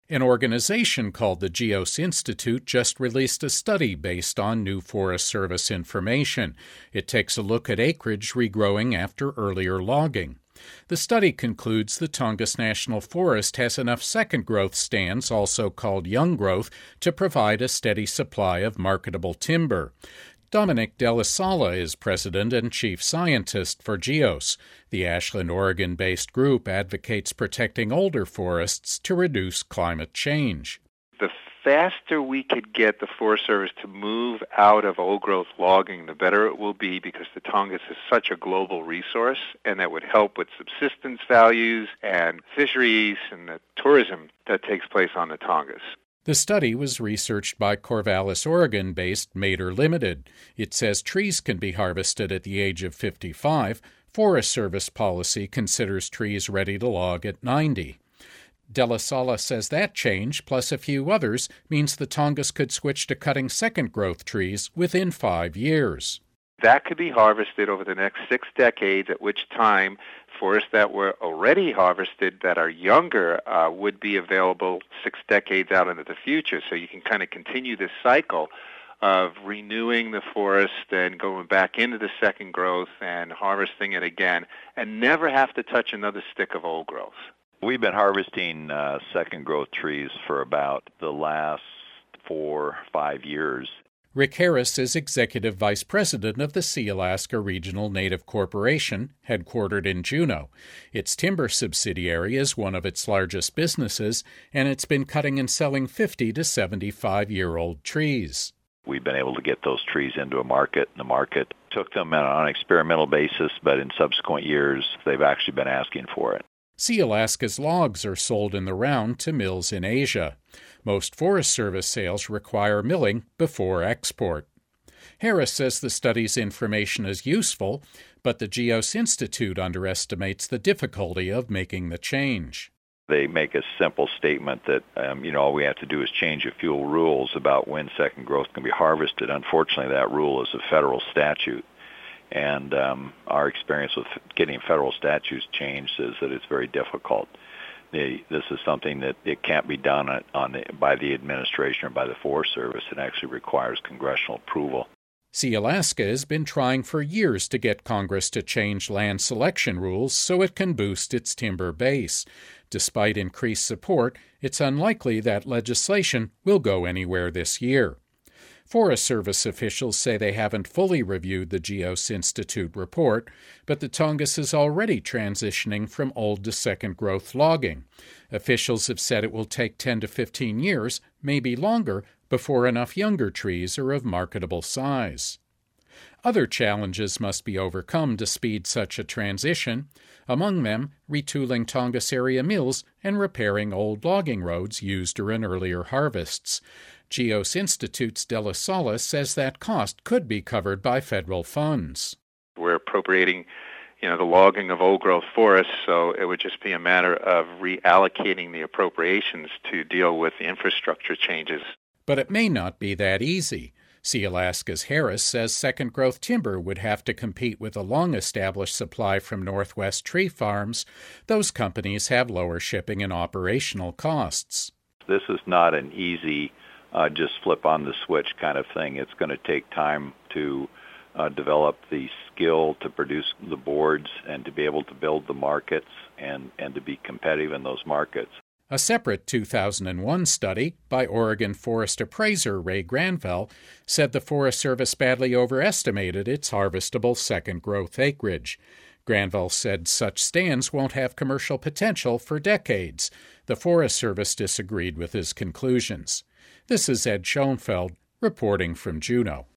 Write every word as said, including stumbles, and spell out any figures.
An organization called the GEOS Institute just released a study based on new Forest Service information. It takes a look at acreage regrowing after earlier logging. The study concludes the Tongass National Forest has enough second-growth stands, also called young growth, to provide a steady supply of marketable timber. Dominic Della Sala is president and chief scientist for GEOS. The Ashland, Oregon-based group advocates protecting older forests to reduce climate change. The faster we could get the Forest Service to move out of old-growth logging, the better it will be, because the Tongass is such a global resource, and that would help with subsistence values and fisheries and the tourism that takes place on the Tongass. The study was researched by Corvallis, Oregon-based Mader Limited. It says trees can be harvested at the age of fifty-five. Forest Service policy considers trees ready to log at ninety. Della Sala says that change, plus a few others, means the Tongass could switch to cutting second-growth trees within five years. That could be harvested over the next six decades, at which time forests that were already harvested that are younger uh, would be available six decades out into the future. So you can kind of continue this cycle of renewing the forest and going back into the second growth and harvesting it again, and never have to touch another stick of old growth. We've been harvesting uh, second growth trees for about the last four, five years. Rick Harris is Executive Vice President of the Sealaska Regional Native Corporation, headquartered in Juneau. Its timber subsidiary is one of its largest businesses, and it's been cutting and selling fifty to seventy-five-year-old trees. We've been able to get those trees into a market, and the market took them on an experimental basis, but in subsequent years, they've actually been asking for it. Sealaska's logs are sold in the round to mills in Asia. Most Forest Service sales require milling before export. Harris says the study's information is useful, but the GEOS Institute underestimates the difficulty of making the change. They make a simple statement that, um, you know, all we have to do is change a few rules about when second growth can be harvested. Unfortunately, that rule is a federal statute. And um, our experience with getting federal statutes changed is that it's very difficult. The, this is something that it can't be done on, on the, by the administration or by the Forest Service. It actually requires congressional approval. Sealaska has been trying for years to get Congress to change land selection rules so it can boost its timber base. Despite increased support, it's unlikely that legislation will go anywhere this year. Forest Service officials say they haven't fully reviewed the GEOS Institute report, but the Tongass is already transitioning from old to second-growth logging. Officials have said it will take ten to fifteen years, maybe longer, before enough younger trees are of marketable size. Other challenges must be overcome to speed such a transition, among them retooling Tongass area mills and repairing old logging roads used during earlier harvests. GEOS Institute's Della Sala says that cost could be covered by federal funds. We're appropriating, you know, the logging of old-growth forests, so it would just be a matter of reallocating the appropriations to deal with the infrastructure changes. But it may not be that easy. Sealaska's Harris says second-growth timber would have to compete with a long-established supply from Northwest Tree Farms. Those companies have lower shipping and operational costs. This is not an easy Uh, just flip on the switch kind of thing. It's going to take time to uh, develop the skill to produce the boards and to be able to build the markets and, and to be competitive in those markets. A separate two thousand one study by Oregon forest appraiser Ray Granville said the Forest Service badly overestimated its harvestable second-growth acreage. Granville said such stands won't have commercial potential for decades. The Forest Service disagreed with his conclusions. This is Ed Schoenfeld reporting from Juneau.